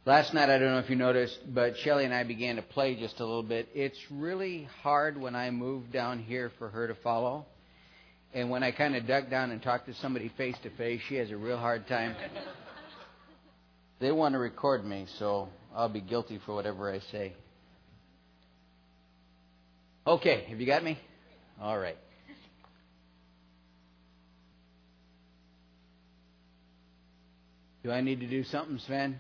Last night, I don't know if you noticed, but Shelley and I began to play just a little bit. It's really hard when I move down here for her to follow. And when I kind of duck down and talk to somebody face to face, she has a real hard time. They want to record me, so I'll be guilty for whatever I say. Okay, have you got me? All right. Do I need to do something, Sven?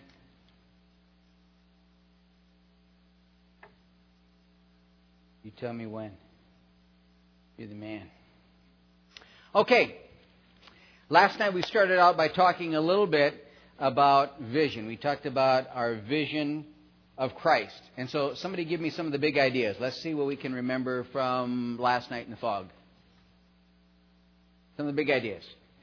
You tell me when. You're the man. Okay. Last night we started out by talking a little bit about vision. We talked about our vision of Christ. And so somebody give me some of the big ideas. Let's see what we can remember from last night in the fog. Some of the big ideas.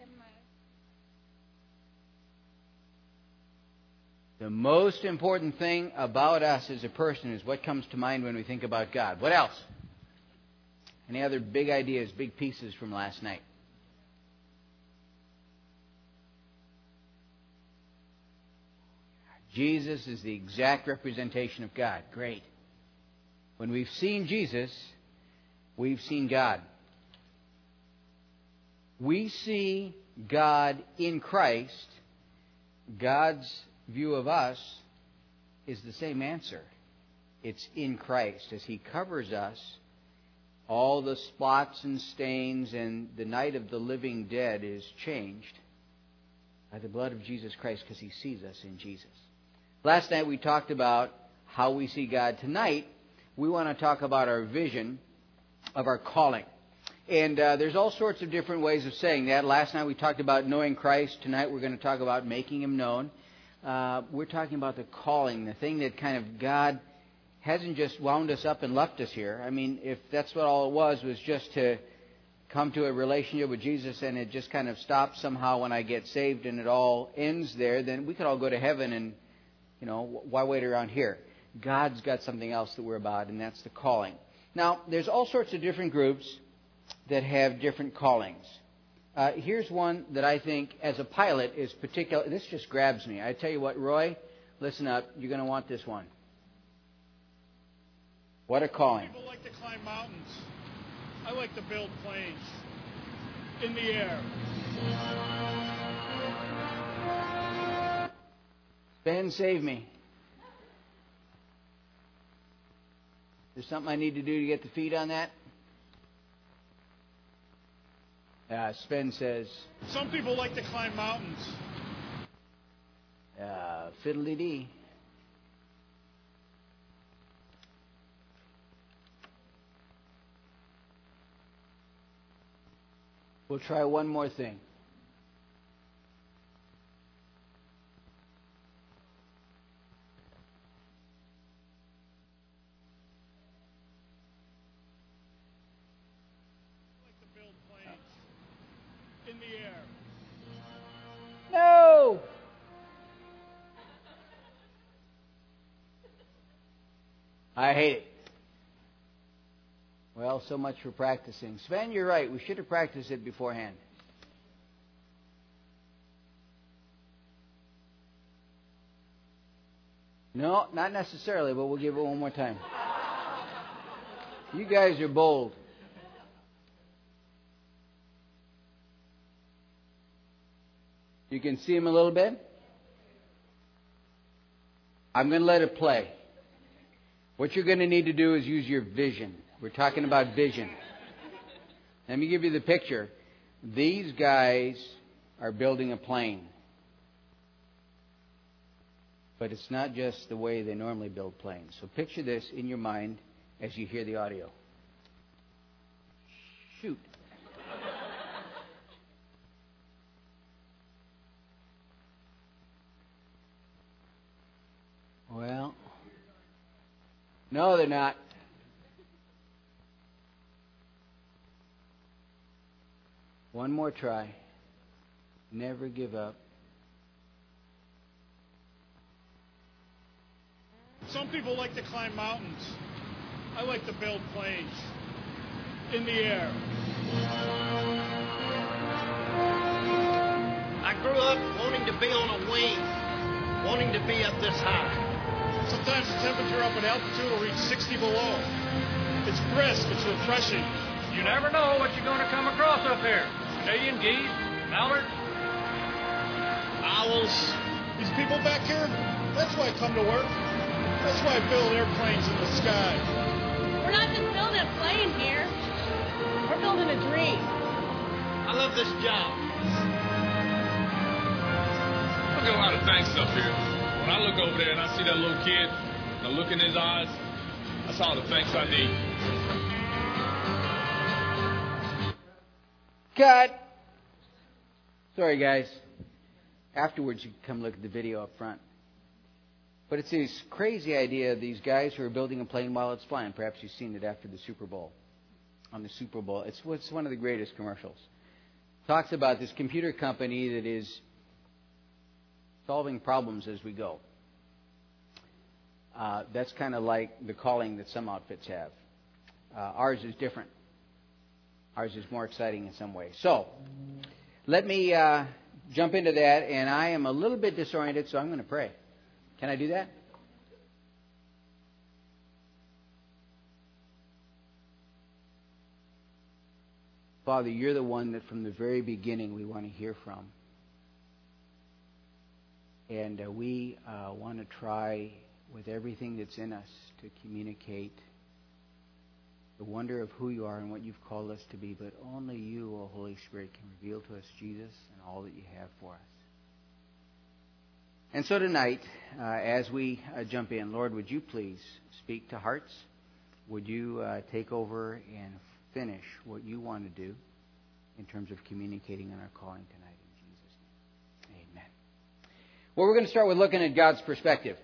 The most important thing about us as a person is what comes to mind when we think about God. What else? Any other big ideas, big pieces from last night? Jesus is the exact representation of God. Great. When we've seen Jesus, we've seen God. We see God in Christ. God's view of us is the same answer. It's in Christ. As He covers us, all the spots and stains and the night of the living dead is changed by the blood of Jesus Christ because He sees us in Jesus. Last night we talked about how we see God. Tonight we want to talk about our vision of our calling. And there's all sorts of different ways of saying that. Last night we talked about knowing Christ. Tonight we're going to talk about making Him known. We're talking about the calling, the thing that kind of God hasn't just wound us up and left us here. I mean, if that's what all it was just to come to a relationship with Jesus and it just kind of stops somehow when I get saved and it all ends there, then we could all go to heaven and, you know, why wait around here? God's got something else that we're about, and that's the calling. Now, there's all sorts of different groups that have different callings. Here's one that I think, as a pilot, is particular. This just grabs me. I tell you what, Roy, listen up. You're going to want this one. What a calling. People like to climb mountains. I like to build planes in the air. Ben, save me. There's something I need to do to get the feed on that? Sven says... Some people like to climb mountains. Fiddly-dee. We'll try one more thing. In the air. No! I hate it. Well, so much for practicing. Sven, you're right. We should have practiced it beforehand. No, not necessarily, but we'll give it one more time. You guys are bold. You can see him a little bit? I'm going to let it play. What you're going to need to do is use your vision. We're talking about vision. Let me give you the picture. These guys are building a plane. But it's not just the way they normally build planes. So picture this in your mind as you hear the audio. Shoot. Well, no, they're not. One more try. Never give up. Some people like to climb mountains. I like to build planes in the air. I grew up wanting to be on a wing. wanting to be up this high. Sometimes the temperature up at altitude will reach 60 below. It's brisk, it's refreshing. You never know what you're going to come across up here. Canadian geese, mallards, owls. These people back here, that's why I come to work. That's why I build airplanes in the sky. We're not just building a plane here. We're building a dream. I love this job. I get a lot of thanks up here. When I look over there and I see that little kid, the look in his eyes, that's all the thanks I need. Cut! Sorry, guys. Afterwards, you can come look at the video up front. But it's this crazy idea of these guys who are building a plane while it's flying. Perhaps you've seen it after the Super Bowl. On the Super Bowl. It's one of the greatest commercials. Talks about this computer company that is solving problems as we go. That's kind of like the calling that some outfits have. Ours is different. Ours is more exciting in some ways. So, let me jump into that, and I am a little bit disoriented, so I'm going to pray. Can I do that? Father, you're the one that from the very beginning we want to hear from. And we want to try with everything that's in us to communicate the wonder of who you are and what you've called us to be. But only you, O Holy Spirit, can reveal to us Jesus and all that you have for us. And so tonight, as we jump in, Lord, would you please speak to hearts? Would you take over and finish what you want to do in terms of communicating on our calling tonight in Jesus' name. Amen. Well, we're going to start with looking at God's perspective.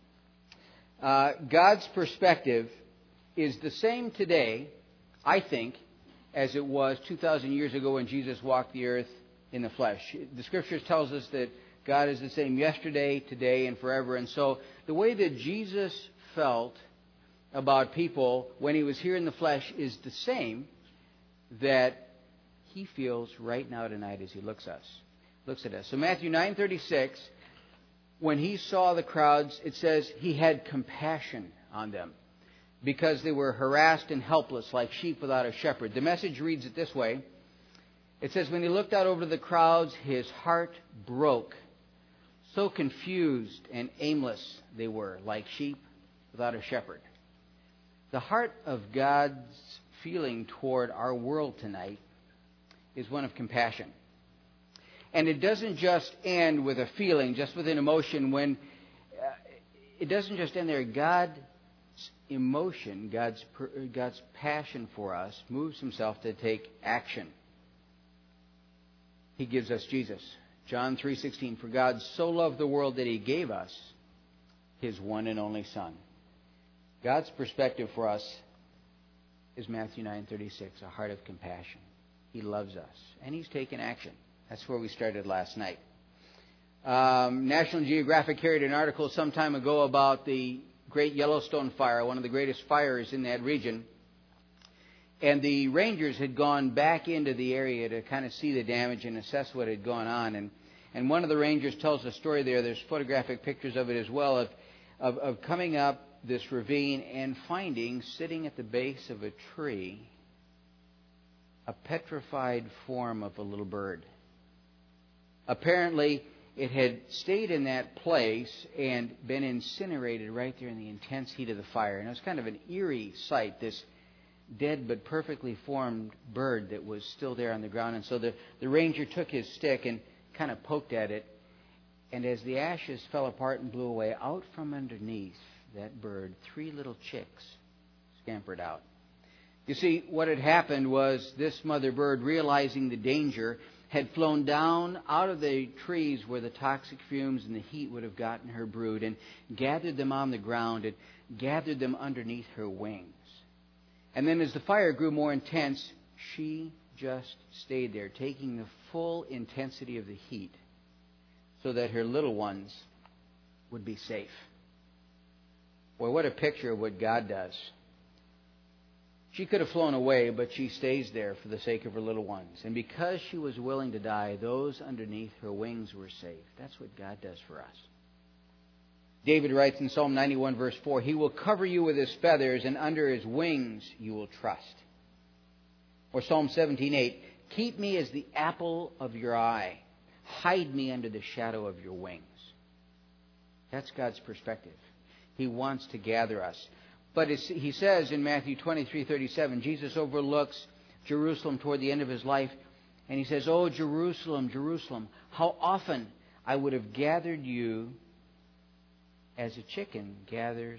God's perspective is the same today, I think, as it was 2,000 years ago when Jesus walked the earth in the flesh. The Scriptures tells us that God is the same yesterday, today, and forever. And so the way that Jesus felt about people when he was here in the flesh is the same that he feels right now tonight as he looks at us. So Matthew 9:36, when he saw the crowds, it says he had compassion on them because they were harassed and helpless like sheep without a shepherd. The Message reads it this way. It says, when he looked out over the crowds, his heart broke. So confused and aimless they were, like sheep without a shepherd. The heart of God's feeling toward our world tonight is one of compassion. And it doesn't just end with a feeling, just with an emotion. When it doesn't just end there. God's emotion, God's passion for us moves himself to take action. He gives us Jesus. John 3:16, for God so loved the world that he gave us his one and only Son. God's perspective for us is Matthew 9:36, a heart of compassion. He loves us, and he's taken action. That's where we started last night. National Geographic carried an article some time ago about the Great Yellowstone Fire, one of the greatest fires in that region. And the rangers had gone back into the area to kind of see the damage and assess what had gone on. And one of the rangers tells a story there. There's photographic pictures of it as well, of coming up this ravine and finding, sitting at the base of a tree, a petrified form of a little bird. Apparently, it had stayed in that place and been incinerated right there in the intense heat of the fire. And it was kind of an eerie sight, this dead but perfectly formed bird that was still there on the ground. And so the ranger took his stick and kind of poked at it. And as the ashes fell apart and blew away, out from underneath that bird, 3 little chicks scampered out. You see, what had happened was this mother bird, realizing the danger, had flown down out of the trees where the toxic fumes and the heat would have gotten her brood and gathered them on the ground and gathered them underneath her wings. And then as the fire grew more intense, she just stayed there, taking the full intensity of the heat so that her little ones would be safe. Boy, what a picture of what God does. She could have flown away, but she stays there for the sake of her little ones. And because she was willing to die, those underneath her wings were safe. That's what God does for us. David writes in Psalm 91, verse 4, He will cover you with His feathers, and under His wings you will trust. Or Psalm 17:8, Keep me as the apple of your eye. Hide me under the shadow of your wings. That's God's perspective. He wants to gather us. But He says in Matthew 23:37, Jesus overlooks Jerusalem toward the end of His life, and He says, Oh, Jerusalem, Jerusalem, how often I would have gathered you as a chicken gathers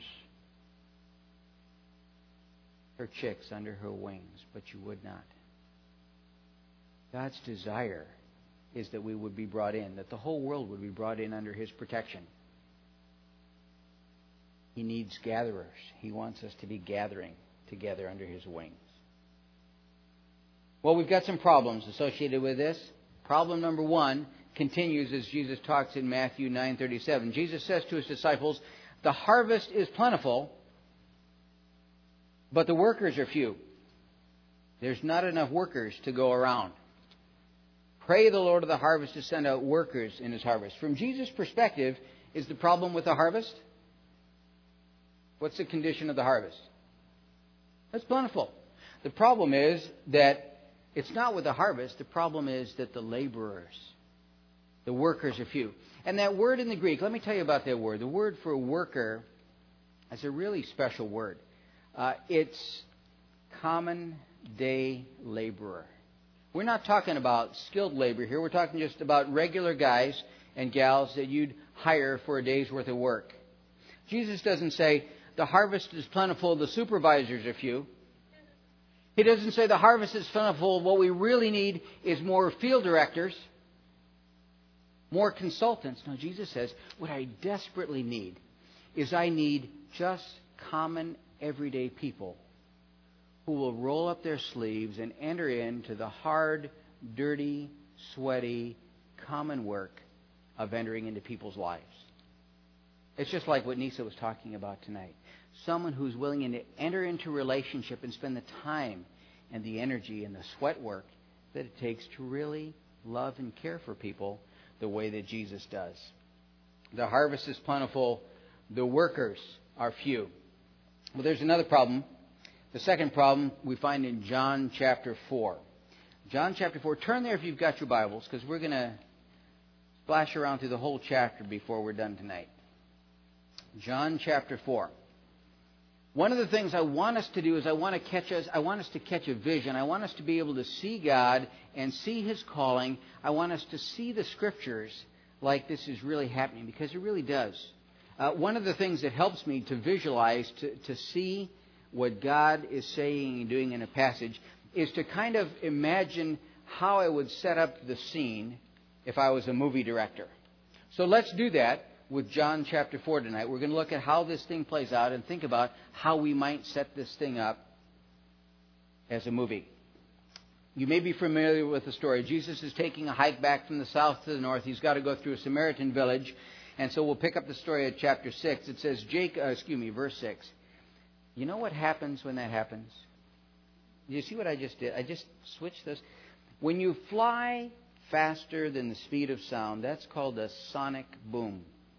her chicks under her wings, but you would not. God's desire is that we would be brought in, that the whole world would be brought in under His protection. He needs gatherers. He wants us to be gathering together under His wings. Well, we've got some problems associated with this. Problem number one continues as Jesus talks in Matthew 9:37. Jesus says to His disciples, The harvest is plentiful, but the workers are few. There's not enough workers to go around. Pray the Lord of the harvest to send out workers in His harvest. From Jesus' perspective, is the problem with the harvest? What's the condition of the harvest? It's plentiful. The problem is that it's not with the harvest. The problem is that the laborers, the workers are few. And that word in the Greek, let me tell you about that word. The word for worker is a really special word. It's common day laborer. We're not talking about skilled labor here. We're talking just about regular guys and gals that you'd hire for a day's worth of work. Jesus doesn't say, the harvest is plentiful, the supervisors are few. He doesn't say the harvest is plentiful, what we really need is more field directors, more consultants. No, Jesus says, what I desperately need is I need just common, everyday people who will roll up their sleeves and enter into the hard, dirty, sweaty, common work of entering into people's lives. It's just like what Nisa was talking about tonight. Someone who's willing to enter into a relationship and spend the time and the energy and the sweat work that it takes to really love and care for people the way that Jesus does. The harvest is plentiful. The workers are few. Well, there's another problem. The second problem we find in John chapter 4. John chapter 4. Turn there if you've got your Bibles, because we're going to splash around through the whole chapter before we're done tonight. John chapter 4. One of the things I want us to do is I want us to catch a vision. I want us to be able to see God and see His calling. I want us to see the Scriptures like this is really happening, because it really does. One of the things that helps me to visualize, to see what God is saying and doing in a passage, is to kind of imagine how I would set up the scene if I was a movie director. So let's do that with John chapter 4 tonight. We're going to look at how this thing plays out and think about how we might set this thing up as a movie. You may be familiar with the story. Jesus is taking a hike back from the south to the north. He's got to go through a Samaritan village. And so we'll pick up the story at chapter 6. It says, verse 6. You know what happens when that happens? You see what I just did? I just switched this. When you fly faster than the speed of sound, that's called a sonic boom.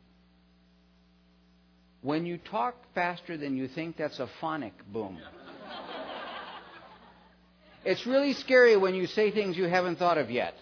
When you talk faster than you think, that's a phonic boom. It's really scary when you say things you haven't thought of yet.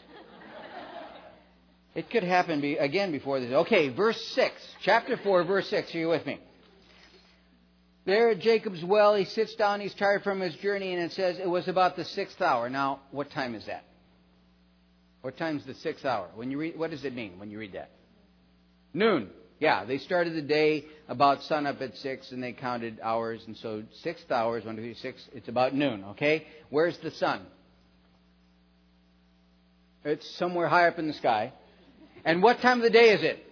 It could happen again before this. Okay, verse 6. Chapter 4, verse 6. Are you with me? There at Jacob's well, he sits down, he's tired from his journey, and it says it was about the 6th hour. Now, what time is that? What time's the 6th hour? When you read, what does it mean when you read that? Noon. Yeah, they started the day about sunup at 6, and they counted hours, and so 6th hour is 1, 2, 3, 6. It's about noon, okay? Where's the sun? It's somewhere high up in the sky. And what time of the day is it?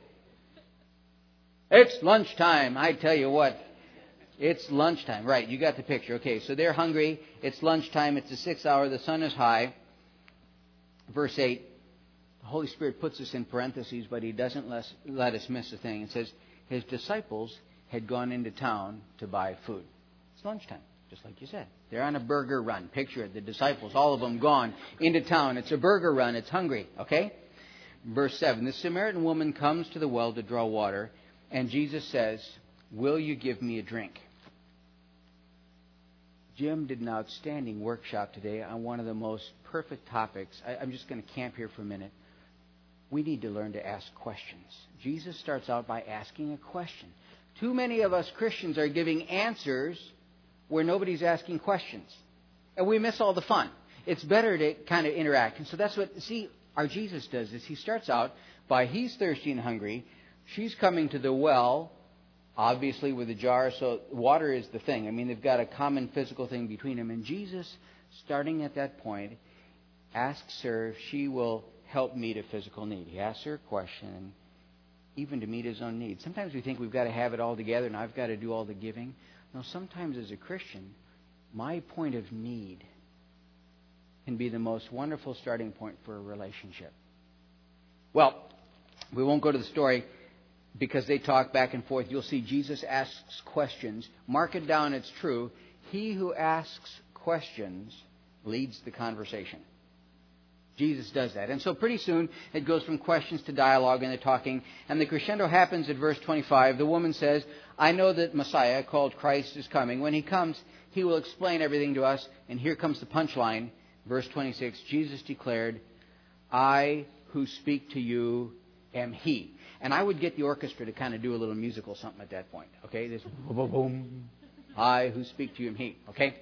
It's lunchtime. I tell you what. It's lunchtime. Right, you got the picture. Okay, so they're hungry. It's lunchtime. It's the 6th hour. The sun is high. Verse 8. The Holy Spirit puts this in parentheses, but He doesn't let us miss a thing. It says, His disciples had gone into town to buy food. It's lunchtime, just like you said. They're on a burger run. Picture it. The disciples, all of them gone into town. It's a burger run. It's hungry. Okay? Verse 7. The Samaritan woman comes to the well to draw water. And Jesus says, "Will you give me a drink?" Jim did an outstanding workshop today on one of the most perfect topics. I'm just going to camp here for a minute. We need to learn to ask questions. Jesus starts out by asking a question. Too many of us Christians are giving answers where nobody's asking questions. And we miss all the fun. It's better to kind of interact. And so that's what, our Jesus does is he starts out by he's thirsty and hungry. She's coming to the well, obviously with a jar. So water is the thing. I mean, they've got a common physical thing between them. And Jesus, starting at that point, asks her if she will help meet a physical need. He asks her a question, even to meet his own needs. Sometimes we think we've got to have it all together and I've got to do all the giving. No, sometimes as a Christian, my point of need can be the most wonderful starting point for a relationship. Well, we won't go to the story because they talk back and forth. You'll see Jesus asks questions. Mark it down, it's true. He who asks questions leads the conversation. Jesus does that. And so pretty soon it goes from questions to dialogue and the talking. And the crescendo happens at verse 25. The woman says, "I know that Messiah, called Christ, is coming. When he comes, he will explain everything to us." And here comes the punchline. Verse 26, Jesus declared, "I who speak to you am he." And I would get the orchestra to kind of do a little musical something at that point. Okay? This boom. "I who speak to you am he." Okay?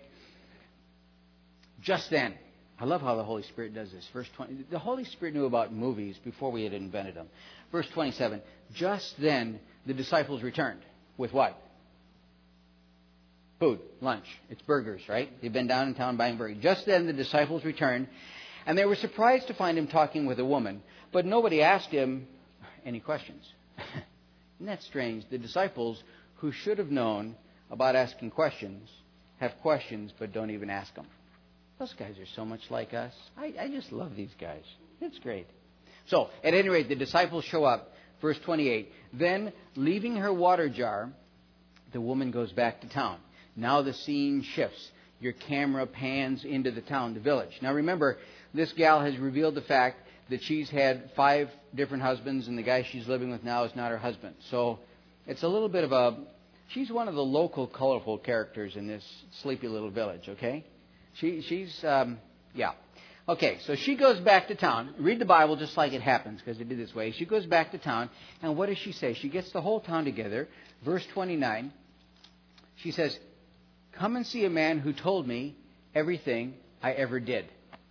Just then, I love how the Holy Spirit does this. Verse 20, the Holy Spirit knew about movies before we had invented them. Verse 27, just then the disciples returned. With what? Food, lunch. It's burgers, right? They've been down in town buying burgers. Just then the disciples returned, and they were surprised to find him talking with a woman, but nobody asked him any questions. Isn't that strange? The disciples, who should have known about asking questions, have questions but don't even ask them. Those guys are so much like us. I just love these guys. It's great. So, at any rate, the disciples show up. Verse 28. Then, leaving her water jar, the woman goes back to town. Now the scene shifts. Your camera pans into the town, the village. Now remember, this gal has revealed the fact that she's had 5 different husbands, and the guy she's living with now is not her husband. So, it's a little bit of she's one of the local colorful characters in this sleepy little village, okay? She's. Okay, so she goes back to town. Read the Bible just like it happens, because it did this way. She goes back to town, and what does she say? She gets the whole town together. Verse 29, she says, "Come and see a man who told me everything I ever did."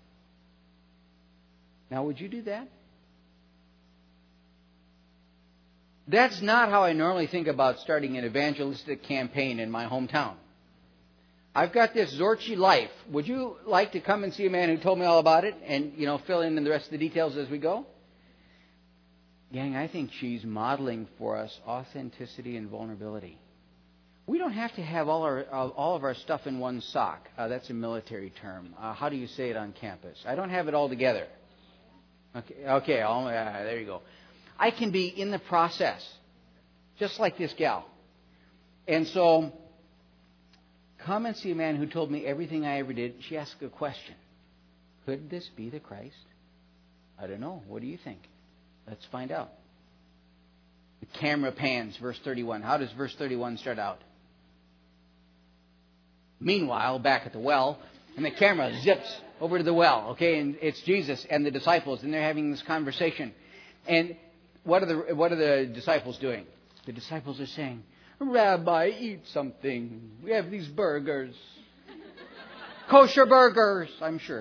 Now, would you do that? That's not how I normally think about starting an evangelistic campaign in my hometown. I've got this Zorchi life. Would you like to come and see a man who told me all about it and, fill in the rest of the details as we go? Gang, I think she's modeling for us authenticity and vulnerability. We don't have to have all of our stuff in one sock. That's a military term. How do you say it on campus? I don't have it all together. Okay. There you go. I can be in the process, just like this gal. And so, come and see a man who told me everything I ever did. She asked a question. Could this be the Christ? I don't know. What do you think? Let's find out. The camera pans, verse 31. How does verse 31 start out? Meanwhile, back at the well, and the camera zips over to the well, okay, and it's Jesus and the disciples, and they're having this conversation. And what are the disciples doing? The disciples are saying, "Rabbi, eat something. We have these burgers. Kosher burgers, I'm sure.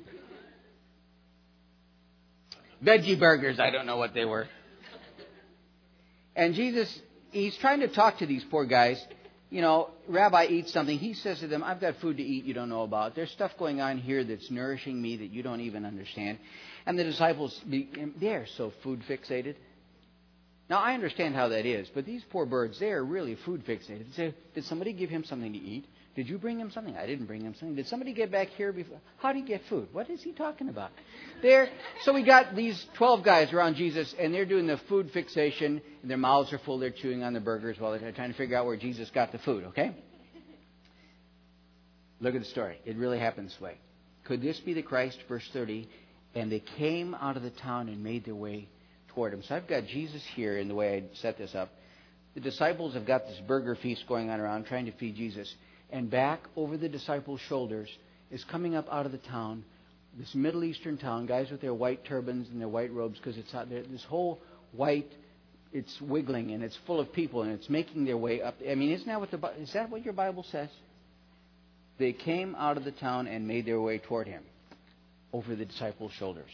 Veggie burgers, I don't know what they were." And Jesus, he's trying to talk to these poor guys. "Rabbi, eat something." He says to them, "I've got food to eat you don't know about. There's stuff going on here that's nourishing me that you don't even understand." And the disciples, they're so food fixated. Now, I understand how that is, but these poor birds, they are really food fixated. They say, "Did somebody give him something to eat? Did you bring him something?" "I didn't bring him something." "Did somebody get back here before?" "How do you get food?" What is he talking about? So we got these 12 guys around Jesus, and they're doing the food fixation. Their mouths are full. They're chewing on the burgers while they're trying to figure out where Jesus got the food, okay? Look at the story. It really happens this way. Could this be the Christ? Verse 30. And they came out of the town and made their way toward him. So I've got Jesus here in the way I set this up. The disciples have got this burger feast going on around trying to feed Jesus. And back over the disciples' shoulders is coming up out of the town, this Middle Eastern town, guys with their white turbans and their white robes, because it's out there, this whole white, it's wiggling and it's full of people and it's making their way up. I mean, is that what your Bible says? They came out of the town and made their way toward him over the disciples' shoulders.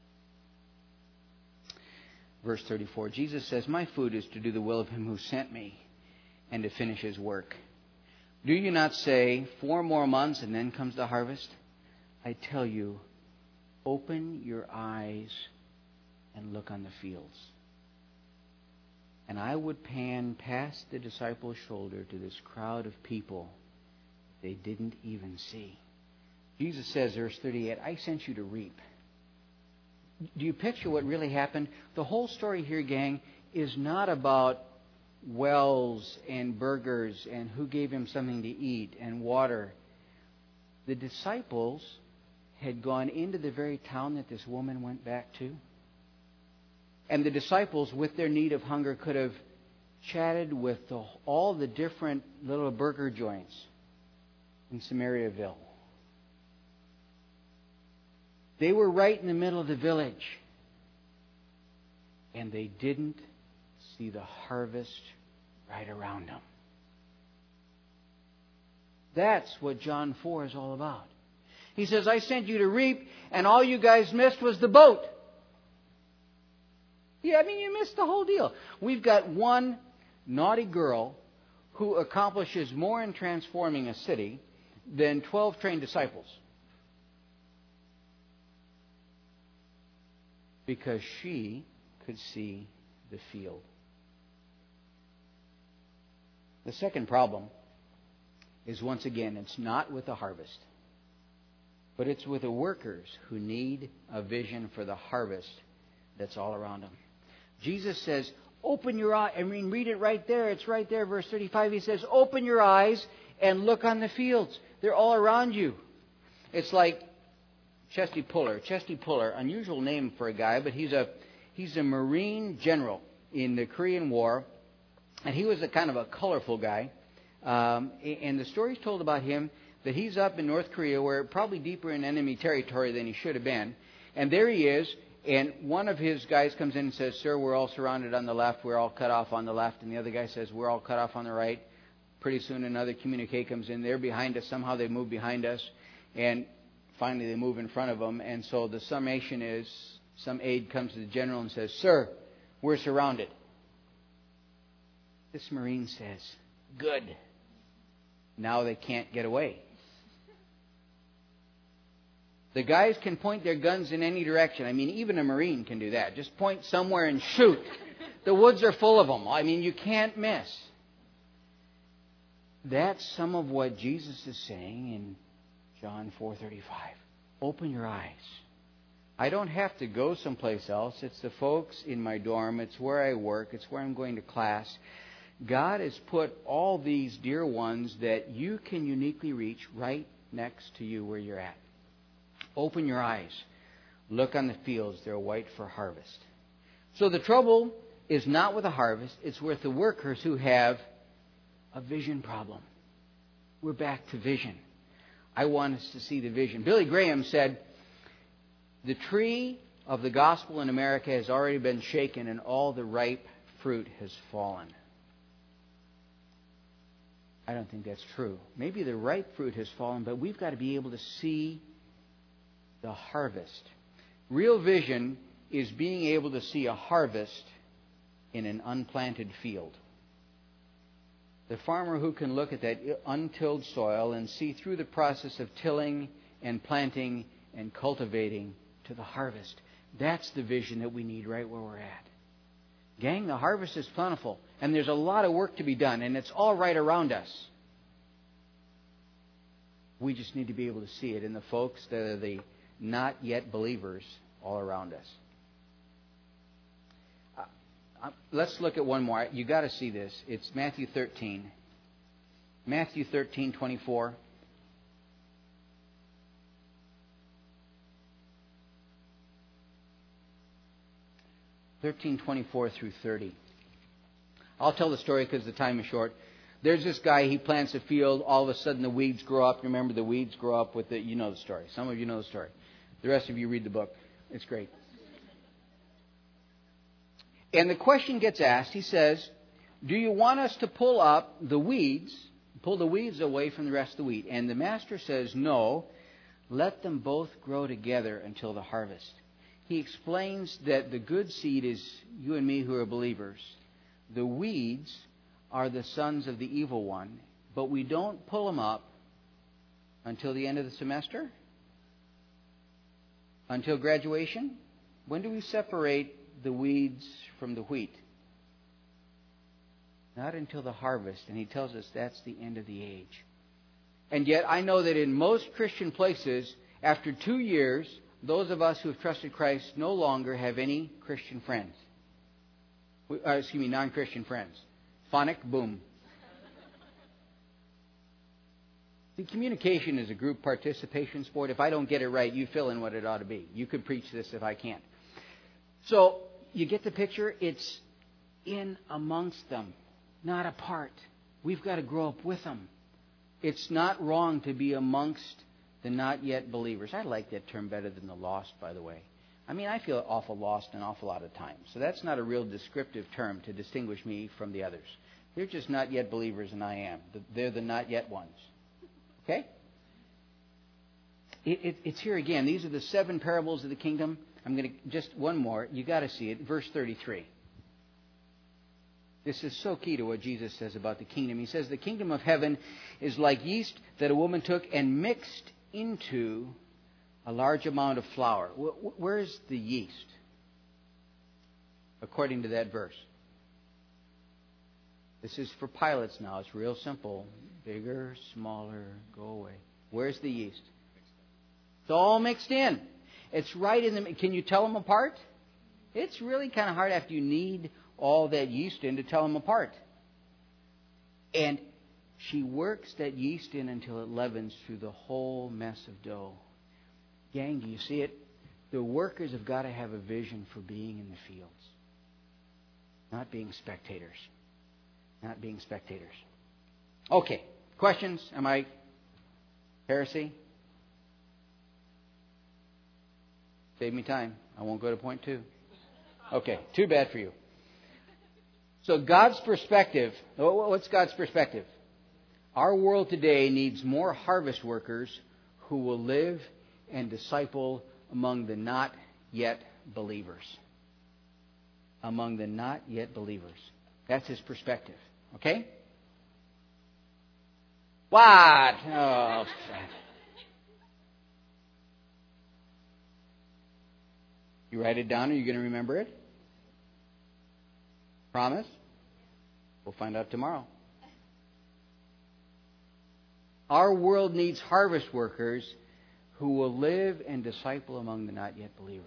Verse 34, Jesus says, "My food is to do the will of him who sent me and to finish his work. Do you not say, 4 more months and then comes the harvest? I tell you, open your eyes and look on the fields." And I would pan past the disciples' shoulder to this crowd of people they didn't even see. Jesus says, verse 38, "I sent you to reap." Do you picture what really happened? The whole story here, gang, is not about wells and burgers and who gave him something to eat and water. The disciples had gone into the very town that this woman went back to. And the disciples, with their need of hunger, could have chatted with all the different little burger joints in Samariaville. They were right in the middle of the village. And they didn't see the harvest right around them. That's what John 4 is all about. He says, "I sent you to reap, and all you guys missed was the boat." Yeah, I mean, you missed the whole deal. We've got one naughty girl who accomplishes more in transforming a city than 12 trained disciples. Because she could see the field. The second problem is, once again, it's not with the harvest, but it's with the workers who need a vision for the harvest that's all around them. Jesus says, open your eyes. I mean, read it right there. It's right there, verse 35. He says, open your eyes and look on the fields. They're all around you. It's like Chesty Puller. Chesty Puller, unusual name for a guy, but he's a Marine general in the Korean War, and he was a kind of a colorful guy. And the story's told about him that he's up in North Korea, where probably deeper in enemy territory than he should have been. And there he is, and one of his guys comes in and says, "Sir, we're all surrounded on the left. We're all cut off on the left." And the other guy says, "We're all cut off on the right." Pretty soon another communique comes in. They're behind us. Somehow they move behind us. And finally they move in front of them. And so the summation is, some aide comes to the general and says, "Sir, we're surrounded." This Marine says, "Good. Now they can't get away." The guys can point their guns in any direction. I mean, even a Marine can do that. Just point somewhere and shoot. The woods are full of them. I mean, you can't miss. That's some of what Jesus is saying in John 4:35. Open your eyes. I don't have to go someplace else. It's the folks in my dorm. It's where I work. It's where I'm going to class. God has put all these dear ones that you can uniquely reach right next to you where you're at. Open your eyes. Look on the fields. They're white for harvest. So the trouble is not with the harvest. It's with the workers who have a vision problem. We're back to vision. I want us to see the vision. Billy Graham said, "The tree of the gospel in America has already been shaken and all the ripe fruit has fallen." I don't think that's true. Maybe the ripe fruit has fallen, but we've got to be able to see the harvest. Real vision is being able to see a harvest in an unplanted field. The farmer who can look at that untilled soil and see through the process of tilling and planting and cultivating to the harvest. That's the vision that we need right where we're at. Gang, the harvest is plentiful, and there's a lot of work to be done, and it's all right around us. We just need to be able to see it in the folks that are the not yet believers all around us. Let's look at one more. You got to see this. It's Matthew 13. Matthew 13:24. (13:24 through 30). I'll tell the story because the time is short. There's this guy, he plants a field. All of a sudden the weeds grow up. Remember, the weeds grow up with you know the story. Some of you know the story. The rest of you read the book. It's great. And the question gets asked, he says, do you want us to pull the weeds away from the rest of the wheat? And the master says, no, let them both grow together until the harvest. He explains that the good seed is you and me who are believers. The weeds are the sons of the evil one, but we don't pull them up until the end of the semester? Until graduation? When do we separate the weeds from the wheat? Not until the harvest. And he tells us that's the end of the age. And yet I know that in most Christian places, after 2 years, those of us who have trusted Christ no longer have any Christian friends. Non-Christian friends. Phonic, boom. The communication is a group participation sport. If I don't get it right, you fill in what it ought to be. You could preach this if I can't. So, you get the picture? It's in amongst them, not apart. We've got to grow up with them. It's not wrong to be amongst the not yet believers. I like that term better than the lost, by the way. I mean, I feel awful lost an awful lot of times. So that's not a real descriptive term to distinguish me from the others. They're just not yet believers, and I am. They're the not yet ones. Okay? It's here again. These are the 7 parables of the kingdom. I'm going to just one more. You got to see it. Verse 33. This is so key to what Jesus says about the kingdom. He says, the kingdom of heaven is like yeast that a woman took and mixed into a large amount of flour. Where's the yeast? According to that verse. This is for pilots now. It's real simple. Bigger, smaller, go away. Where's the yeast? It's all mixed in. It's right in the... Can you tell them apart? It's really kind of hard after you knead all that yeast in to tell them apart. And she works that yeast in until it leavens through the whole mess of dough. Gang, do you see it? The workers have got to have a vision for being in the fields. Not being spectators. Not being spectators. Okay. Questions? Am I heresy? Save me time. I won't go to point 2. Okay. Too bad for you. So God's perspective. What's God's perspective? Our world today needs more harvest workers who will live and disciple among the not yet believers. Among the not yet believers. That's his perspective. Okay? What? Oh, you write it down? Are you going to remember it? Promise? We'll find out tomorrow. Our world needs harvest workers who will live and disciple among the not yet believers.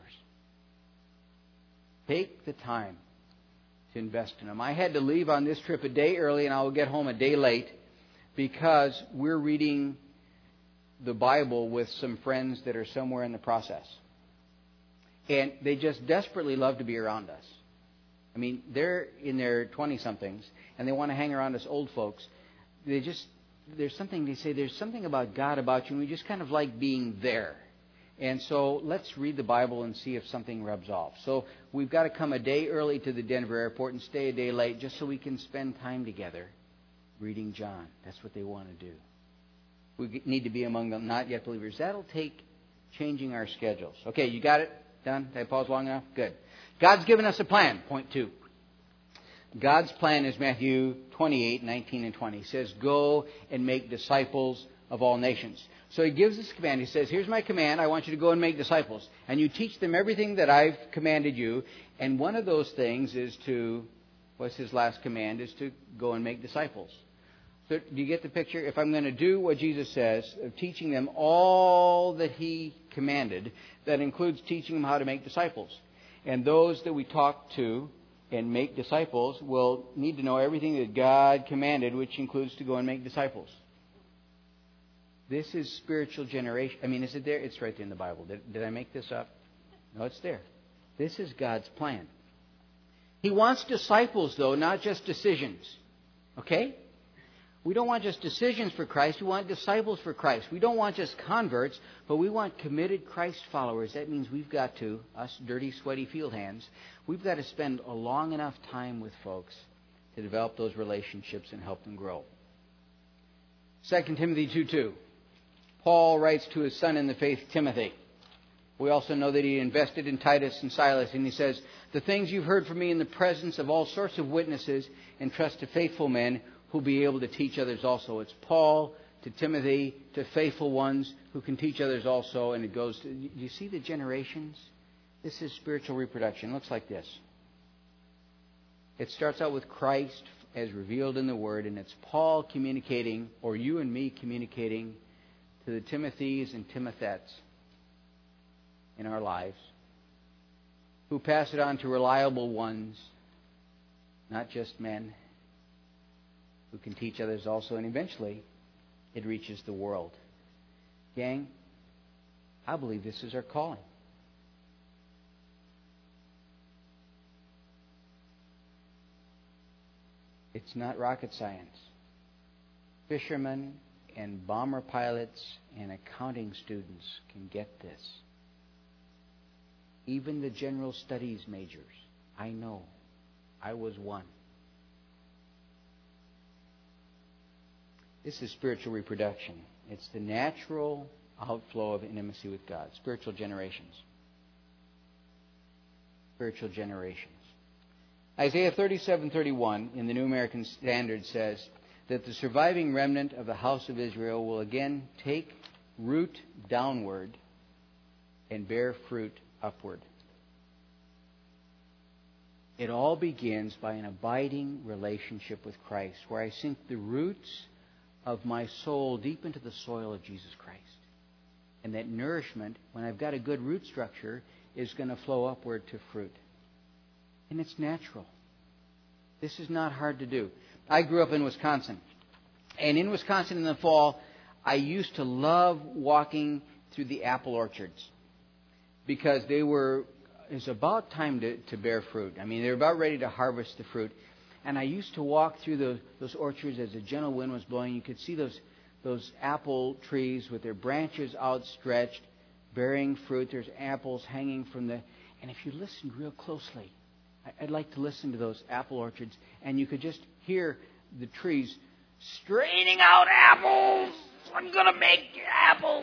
Take the time to invest in them. I had to leave on this trip a day early and I will get home a day late because we're reading the Bible with some friends that are somewhere in the process. And they just desperately love to be around us. I mean, they're in their 20-somethings and they want to hang around us old folks. There's something about God about you, and we just kind of like being there. And so let's read the Bible and see if something rubs off. So we've got to come a day early to the Denver airport and stay a day late just so we can spend time together reading John. That's what they want to do. We need to be among the not yet believers. That'll take changing our schedules. Okay, you got it? Done? Did I pause long enough? Good. God's given us a plan. Point 2. God's plan is Matthew 28, 19 and 20. He says, go and make disciples of all nations. So he gives this command. He says, here's my command. I want you to go and make disciples. And you teach them everything that I've commanded you. And one of those things is to, what's his last command, is to go and make disciples. So do you get the picture? If I'm going to do what Jesus says, of teaching them all that he commanded, that includes teaching them how to make disciples. And those that we talk to and make disciples will need to know everything that God commanded, which includes to go and make disciples. This is spiritual generation. I mean, is it there? It's right there in the Bible. Did I make this up? No, it's there. This is God's plan. He wants disciples, though, not just decisions. Okay? We don't want just decisions for Christ. We want disciples for Christ. We don't want just converts, but we want committed Christ followers. That means we've got to, us dirty, sweaty field hands, we've got to spend a long enough time with folks to develop those relationships and help them grow. 2 Timothy 2:2. Paul writes to his son in the faith, Timothy. We also know that he invested in Titus and Silas, and he says, the things you've heard from me in the presence of all sorts of witnesses, entrust to faithful men who'll be able to teach others also. It's Paul to Timothy, to faithful ones who can teach others also, and it goes to, you see the generations? This is spiritual reproduction. It looks like this. It starts out with Christ as revealed in the Word, and it's Paul communicating, or you and me communicating to the Timothys and Timothettes in our lives, who pass it on to reliable ones, not just men, who can teach others also, and eventually it reaches the world. Gang, I believe this is our calling. It's not rocket science. Fishermen and bomber pilots and accounting students can get this. Even the general studies majors. I know. I was one. This is spiritual reproduction. It's the natural outflow of intimacy with God. Spiritual generations. Spiritual generations. Isaiah 37:31 in the New American Standard says that the surviving remnant of the house of Israel will again take root downward and bear fruit upward. It all begins by an abiding relationship with Christ, where I sink the roots of my soul deep into the soil of Jesus Christ. And that nourishment, when I've got a good root structure, is going to flow upward to fruit. And it's natural. This is not hard to do. I grew up in Wisconsin. And in Wisconsin in the fall, I used to love walking through the apple orchards, because it's about time to bear fruit. I mean, they're about ready to harvest the fruit. And I used to walk through those orchards as a gentle wind was blowing. You could see those apple trees with their branches outstretched, bearing fruit. There's apples hanging from the... And if you listened real closely, I'd like to listen to those apple orchards, and you could just hear the trees straining out apples. I'm going to make apples.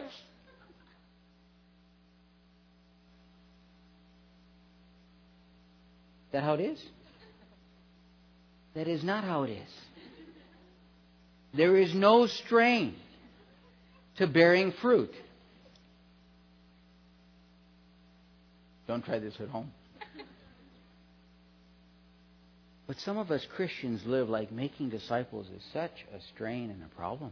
Is that how it is? That is not how it is. There is no strain to bearing fruit. Don't try this at home. But some of us Christians live like making disciples is such a strain and a problem.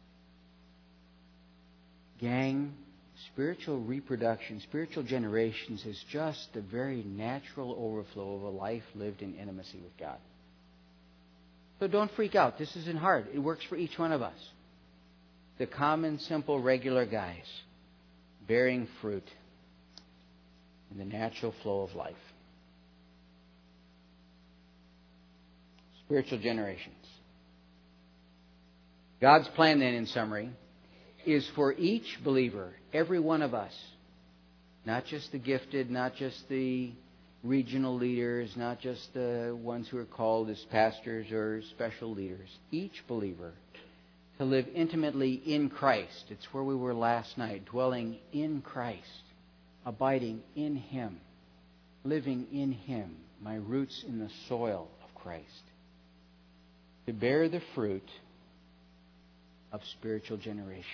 Gang, spiritual reproduction, spiritual generations is just the very natural overflow of a life lived in intimacy with God. So don't freak out. This isn't hard. It works for each one of us. The common, simple, regular guys bearing fruit in the natural flow of life. Spiritual generations. God's plan then, in summary, is for each believer, every one of us, not just the gifted, not just the regional leaders, not just the ones who are called as pastors or special leaders, each believer to live intimately in Christ. It's where we were last night, dwelling in Christ, abiding in Him, living in Him, my roots in the soil of Christ, to bear the fruit of spiritual generations.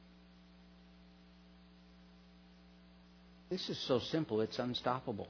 This is so simple, it's unstoppable.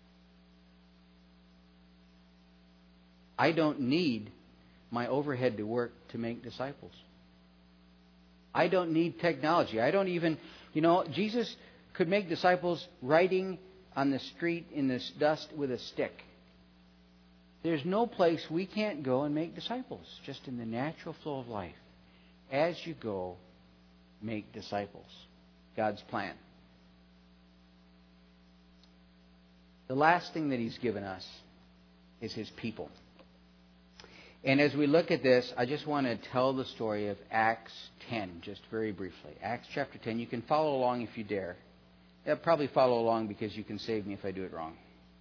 I don't need my overhead to work to make disciples. I don't need technology. I don't even, Jesus could make disciples writing on the street in this dust with a stick. There's no place we can't go and make disciples, just in the natural flow of life. As you go, make disciples. God's plan. The last thing that He's given us is His people. And as we look at this, I just want to tell the story of Acts 10, just very briefly. Acts chapter 10. You can follow along if you dare. You'll probably follow along because you can save me if I do it wrong.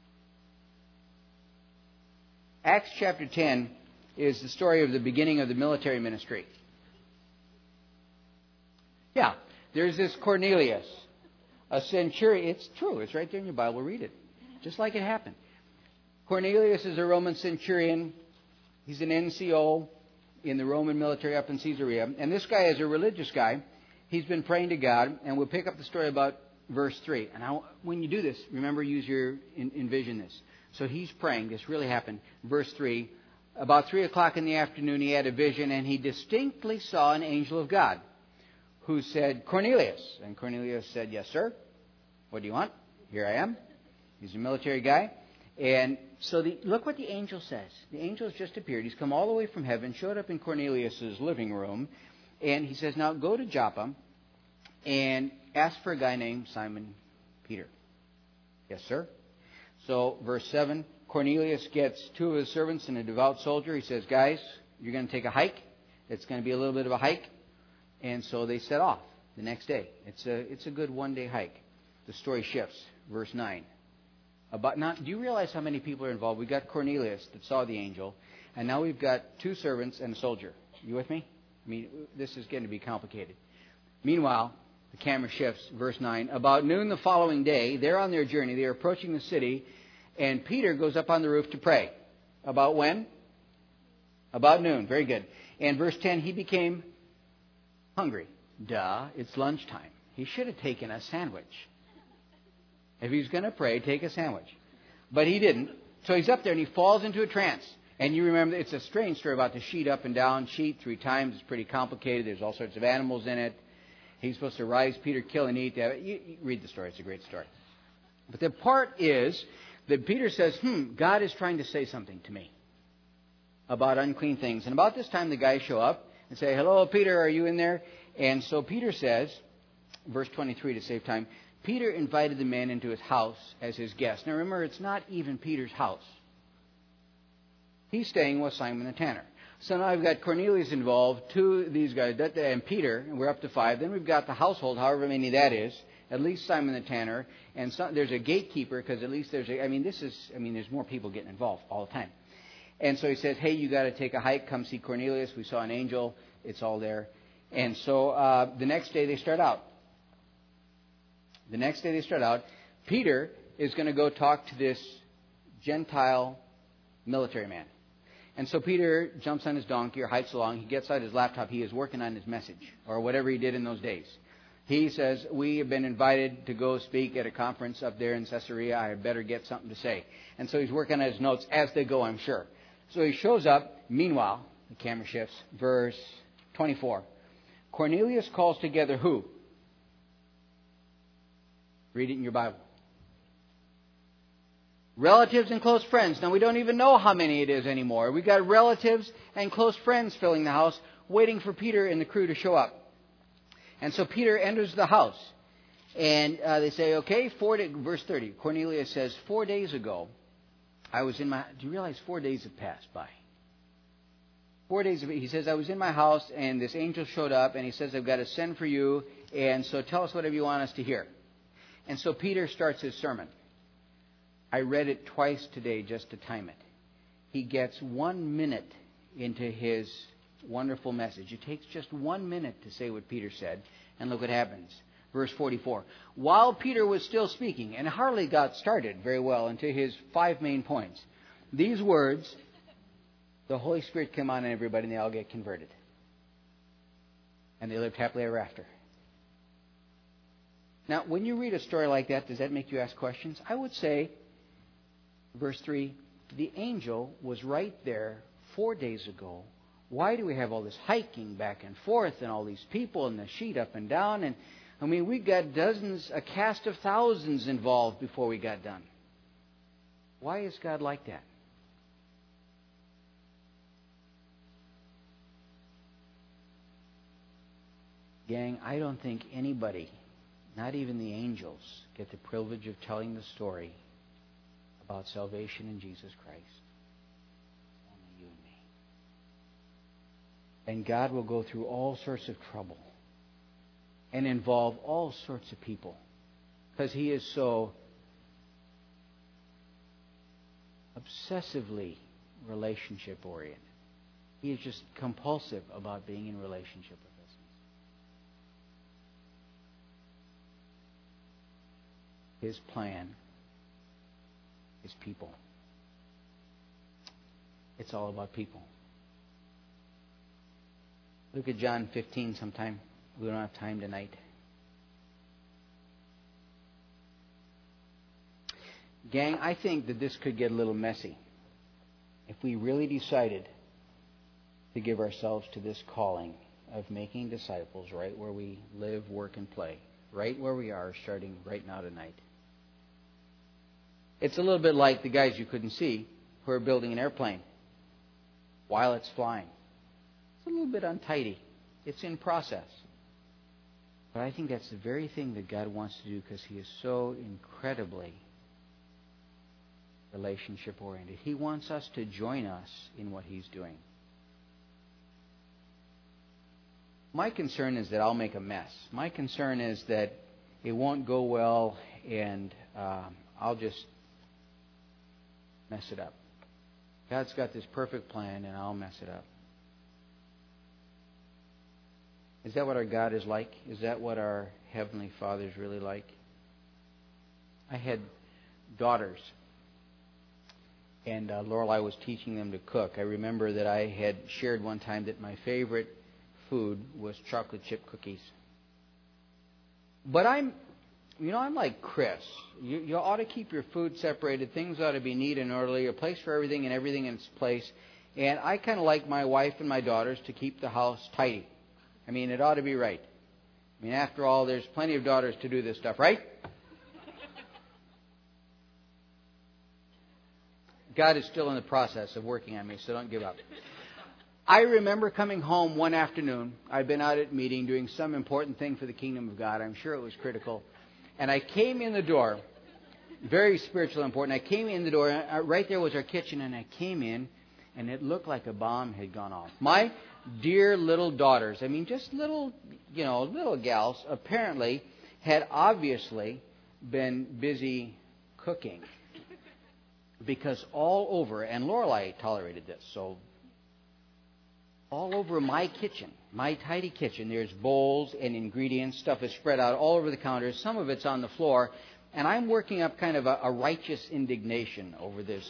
Acts chapter 10 is the story of the beginning of the military ministry. Yeah, there's this Cornelius, a centurion. It's true. It's right there in your Bible. Read it. Just like it happened. Cornelius is a Roman centurion. He's an NCO in the Roman military up in Caesarea. And this guy is a religious guy. He's been praying to God. And we'll pick up the story about verse 3. And when you do this, remember, envision this. So he's praying. This really happened. Verse 3. About 3 o'clock in the afternoon, he had a vision, and he distinctly saw an angel of God who said, Cornelius. And Cornelius said, yes, sir. What do you want? Here I am. He's a military guy. And so look what the angel says. The angel has just appeared. He's come all the way from heaven, showed up in Cornelius' living room, and he says, now go to Joppa and ask for a guy named Simon Peter. Yes, sir. So verse 7, Cornelius gets 2 of his servants and a devout soldier. He says, guys, you're going to take a hike. It's going to be a little bit of a hike. And so they set off the next day. It's a good one-day hike. The story shifts. Verse 9. Do you realize how many people are involved? We've got Cornelius that saw the angel, and now we've got 2 servants and a soldier. You with me? I mean, this is going to be complicated. Meanwhile, the camera shifts. Verse 9. About noon the following day, they're on their journey. They're approaching the city, and Peter goes up on the roof to pray. About when? About noon. Very good. And verse 10, he became hungry. Duh, it's lunchtime. He should have taken a sandwich. If he's going to pray, take a sandwich. But he didn't. So he's up there and he falls into a trance. And you remember, it's a strange story about the sheet up and down. Sheet 3 times. It's pretty complicated. There's all sorts of animals in it. He's supposed to rise, Peter, kill, and eat. You read the story. It's a great story. But the part is that Peter says, God is trying to say something to me about unclean things. And about this time, the guys show up and say, hello, Peter, are you in there? And so Peter says, verse 23 to save time, Peter invited the man into his house as his guest. Now remember, it's not even Peter's house. He's staying with Simon the tanner. So now I've got Cornelius involved, 2 of these guys, and Peter, and we're up to 5. Then we've got the household, however many that is, at least Simon the tanner, and there's a gatekeeper, because at least there's more people getting involved all the time. And so he says, hey, you got to take a hike, come see Cornelius. We saw an angel. It's all there. And so the next day they start out. Peter is going to go talk to this Gentile military man. And so Peter jumps on his donkey or hikes along. He gets out his laptop. He is working on his message or whatever he did in those days. He says, we have been invited to go speak at a conference up there in Caesarea. I had better get something to say. And so he's working on his notes as they go, I'm sure. So he shows up. Meanwhile, the camera shifts. Verse 24. Cornelius calls together who? Read it in your Bible. Relatives and close friends. Now, we don't even know how many it is anymore. We got relatives and close friends filling the house, waiting for Peter and the crew to show up. And so Peter enters the house. And they say, okay, verse 30. Cornelius says, 4 days ago, I was in my... Do you realize 4 days have passed by? 4 days of it. He says, I was in my house, and this angel showed up, and he says, I've got to send for you, and so tell us whatever you want us to hear. And so Peter starts his sermon. I read it twice today just to time it. He gets 1 minute into his wonderful message. It takes just 1 minute to say what Peter said, and look what happens. Verse 44. While Peter was still speaking, and hardly got started very well into his 5 main points, these words, the Holy Spirit came on everybody, and they all get converted. And they lived happily ever after. Now, when you read a story like that, does that make you ask questions? I would say, verse 3, the angel was right there 4 days ago. Why do we have all this hiking back and forth and all these people and the sheet up and down? And I mean, we got dozens, a cast of thousands involved before we got done. Why is God like that? Gang, I don't think anybody, not even the angels, get the privilege of telling the story about salvation in Jesus Christ. And God will go through all sorts of trouble and involve all sorts of people because He is so obsessively relationship oriented. He is just compulsive about being in relationship with us. His plan is people. It's all about people. Look at John 15 sometime. We don't have time tonight. Gang, I think that this could get a little messy if we really decided to give ourselves to this calling of making disciples right where we live, work, and play. Right where we are, starting right now tonight. It's a little bit like the guys you couldn't see who are building an airplane while it's flying. It's a little bit untidy. It's in process. But I think that's the very thing that God wants to do because He is so incredibly relationship oriented. He wants us to join us in what He's doing. My concern is that I'll make a mess. My concern is that it won't go well and I'll just mess it up. God's got this perfect plan and I'll mess it up. Is that what our God is like? Is that what our Heavenly Father is really like? I had daughters, and Lorelei was teaching them to cook. I remember that I had shared one time that my favorite food was chocolate chip cookies. But I'm like Chris. You ought to keep your food separated. Things ought to be neat and orderly. A place for everything and everything in its place. And I kind of like my wife and my daughters to keep the house tidy. I mean, it ought to be right. I mean, after all, there's plenty of daughters to do this stuff, right? God is still in the process of working on me, so don't give up. I remember coming home one afternoon. I'd been out at a meeting doing some important thing for the kingdom of God. I'm sure it was critical. And I came in the door, very spiritual and important. I came in the door, right there was our kitchen, and I came in, and it looked like a bomb had gone off. My dear little daughters, I mean, just little gals, apparently had obviously been busy cooking. Because all over, and Lorelei tolerated this, so all over my kitchen, my tidy kitchen, there's bowls and ingredients. Stuff is spread out all over the counters. Some of it's on the floor. And I'm working up kind of a righteous indignation over this.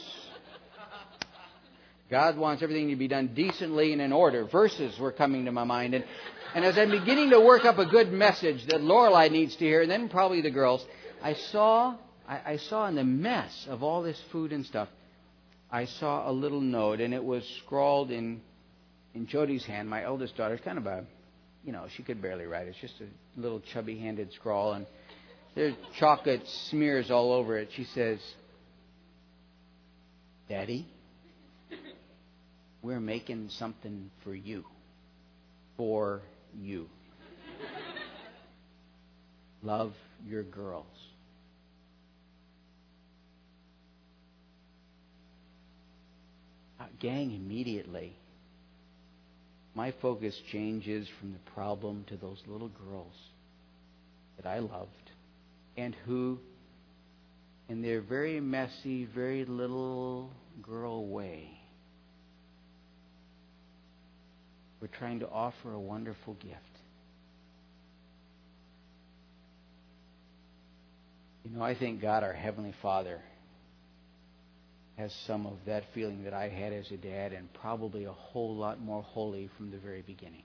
God wants everything to be done decently and in order. Verses were coming to my mind. And as I'm beginning to work up a good message that Lorelei needs to hear, and then probably the girls, I saw in the mess of all this food and stuff, I saw a little note, and it was scrawled in Jody's hand, my eldest daughter. It's kind of she could barely write. It's just a little chubby-handed scrawl, and there's chocolate smears all over it. She says, "Daddy, we're making something for you. For you. Love your girls." Gang, immediately, my focus changes from the problem to those little girls that I loved and who, in their very messy, very little girl way, were trying to offer a wonderful gift. I think God, our Heavenly Father, has some of that feeling that I had as a dad, and probably a whole lot more holy from the very beginning.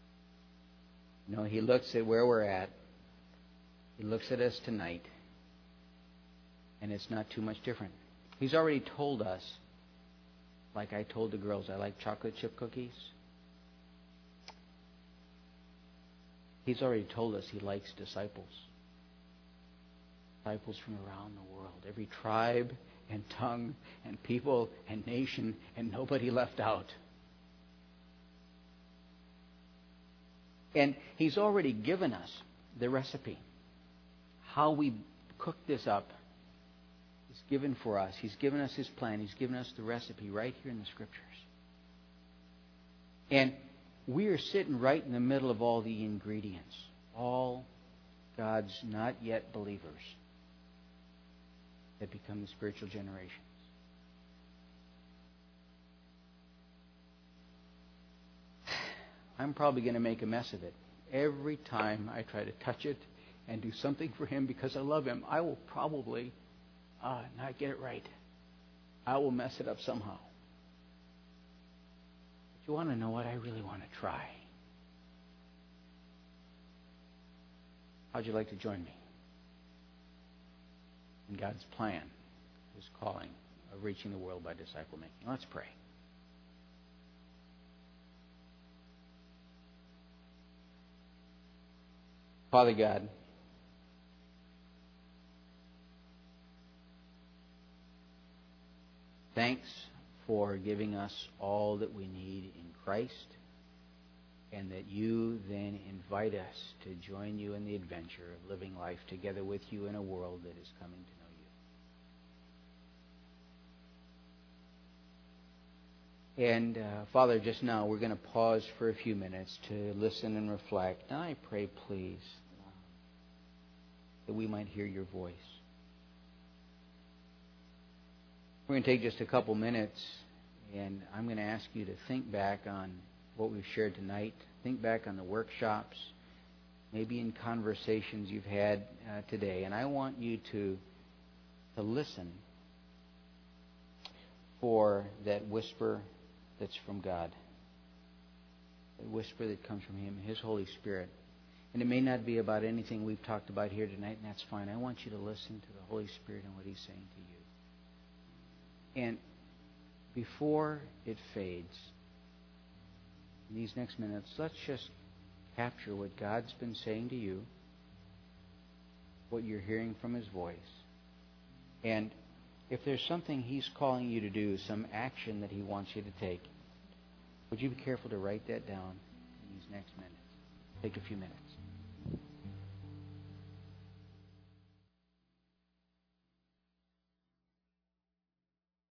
He looks at where we're at. He looks at us tonight, and it's not too much different. He's already told us, like I told the girls, I like chocolate chip cookies. He's already told us He likes disciples. Disciples from around the world. Every tribe and tongue and people and nation, and nobody left out. And He's already given us the recipe. How we cook this up is given for us. He's given us His plan. He's given us the recipe right here in the Scriptures. And we are sitting right in the middle of all the ingredients, all God's not yet believers that become the spiritual generations. I'm probably going to make a mess of it. Every time I try to touch it and do something for Him because I love Him, I will probably not get it right. I will mess it up somehow. But you want to know what? I really want to try. How'd you like to join me in God's plan, His calling of reaching the world by disciple making? Let's pray. Father God, thanks for giving us all that we need in Christ, and that you then invite us to join you in the adventure of living life together with you in a world that is coming to know you. And Father, just now we're going to pause for a few minutes to listen and reflect. And I pray, please, that we might hear your voice. We're going to take just a couple minutes, and I'm going to ask you to think back on what we've shared tonight. Think back on the workshops, maybe in conversations you've had today. And I want you to listen for that whisper that's from God, that whisper that comes from Him, His Holy Spirit. And it may not be about anything we've talked about here tonight, and that's fine. I want you to listen to the Holy Spirit and what He's saying to you. And before it fades, in these next minutes, let's just capture what God's been saying to you, what you're hearing from His voice. And if there's something He's calling you to do, some action that He wants you to take, would you be careful to write that down in these next minutes? Take a few minutes.